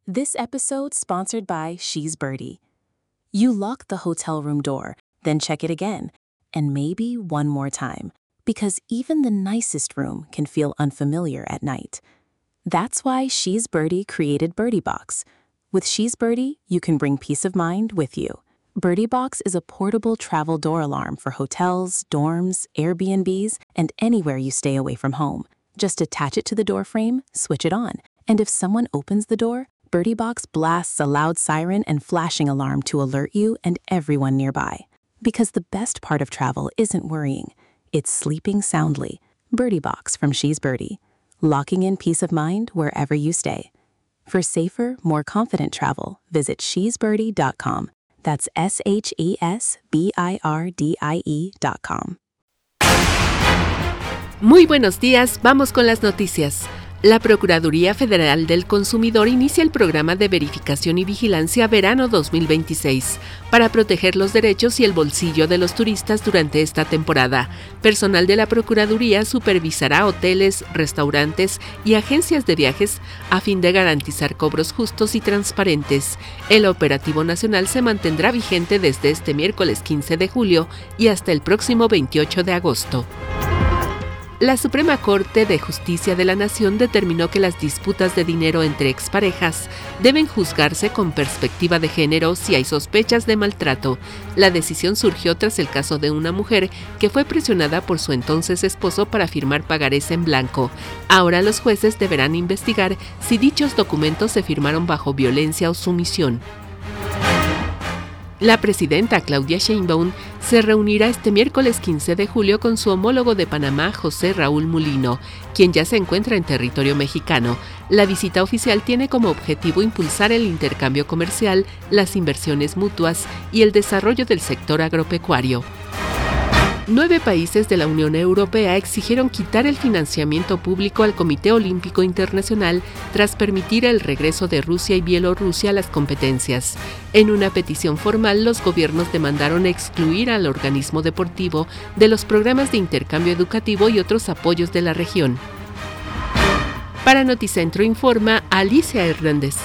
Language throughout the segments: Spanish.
This episode sponsored by She's Birdie. You lock the hotel room door, then check it again, and maybe one more time, because even the nicest room can feel unfamiliar at night. That's why She's Birdie created Birdie Box. With She's Birdie, you can bring peace of mind with you. Birdie Box is a portable travel door alarm for hotels, dorms, Airbnbs, and anywhere you stay away from home. Just attach it to the door frame, switch it on, and if someone opens the door, Birdie Box blasts a loud siren and flashing alarm to alert you and everyone nearby. Because the best part of travel isn't worrying, it's sleeping soundly. Birdie Box from She's Birdie, locking in peace of mind wherever you stay. For safer, more confident travel, visit shesbirdie.com. That's SHESBIRDIE.com. Muy buenos días, vamos con las noticias. La Procuraduría Federal del Consumidor inicia el programa de verificación y vigilancia verano 2026 para proteger los derechos y el bolsillo de los turistas durante esta temporada. Personal de la Procuraduría supervisará hoteles, restaurantes y agencias de viajes a fin de garantizar cobros justos y transparentes. El operativo nacional se mantendrá vigente desde este miércoles 15 de julio y hasta el próximo 28 de agosto. La Suprema Corte de Justicia de la Nación determinó que las disputas de dinero entre exparejas deben juzgarse con perspectiva de género si hay sospechas de maltrato. La decisión surgió tras el caso de una mujer que fue presionada por su entonces esposo para firmar pagarés en blanco. Ahora los jueces deberán investigar si dichos documentos se firmaron bajo violencia o sumisión. La presidenta Claudia Sheinbaum se reunirá este miércoles 15 de julio con su homólogo de Panamá, José Raúl Mulino, quien ya se encuentra en territorio mexicano. La visita oficial tiene como objetivo impulsar el intercambio comercial, las inversiones mutuas y el desarrollo del sector agropecuario. 9 países de la Unión Europea exigieron quitar el financiamiento público al Comité Olímpico Internacional tras permitir el regreso de Rusia y Bielorrusia a las competencias. En una petición formal, los gobiernos demandaron excluir al organismo deportivo de los programas de intercambio educativo y otros apoyos de la región. Para Noticentro informa Alicia Hernández.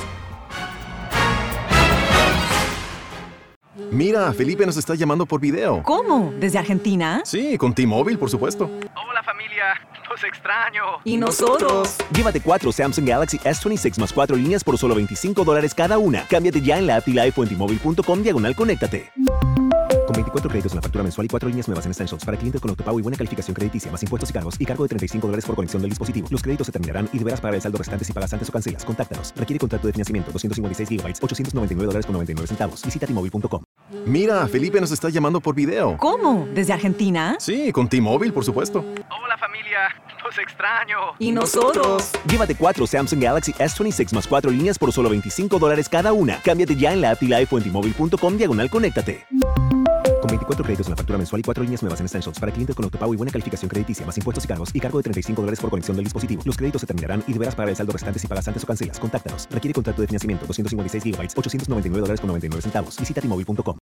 Mira, Felipe nos está llamando por video. ¿Cómo? ¿Desde Argentina? Sí, con T-Mobile, por supuesto. Hola familia, los extraño. ¿Y nosotros? Llévate 4 Samsung Galaxy S26 más 4 líneas por solo $25 cada una. Cámbiate ya en la app T-Life o en T-Mobile.com/conéctate. Con 24 créditos en la factura mensual y 4 líneas nuevas en Essentials para clientes con autopago y buena calificación crediticia, más impuestos y cargos y cargo de $35 por conexión del dispositivo. Los créditos se terminarán y deberás pagar el saldo restante si pagas antes o cancelas. Contáctanos. Requiere contrato de financiamiento 256 GB, $899.99. Visita T-Mobile.com. Mira, Felipe nos está llamando por video. ¿Cómo? ¿Desde Argentina? Sí, con T-Mobile, por supuesto. Hola familia, los extraño. ¿Y nosotros? Llévate 4 Samsung Galaxy S26 más 4 líneas por solo $25 cada una. Cámbiate ya en la app T-Life o en T-Mobile.com/conéctate. Con 24 créditos en la factura mensual y 4 líneas nuevas en Essentials para clientes con autopago y buena calificación crediticia, más impuestos y cargos y cargo de $35 por conexión del dispositivo. Los créditos se terminarán y deberás pagar el saldo restante si pagas antes o cancelas. Contáctanos. Requiere contrato de financiamiento 256 GB, $899.99. Visita T-Mobile.com.